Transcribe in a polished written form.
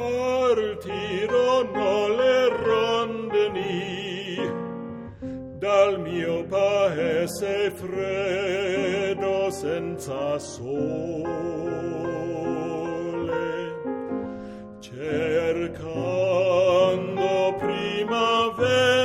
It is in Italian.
partirono le rondini dal mio paese freddo senza sole, cercando primavera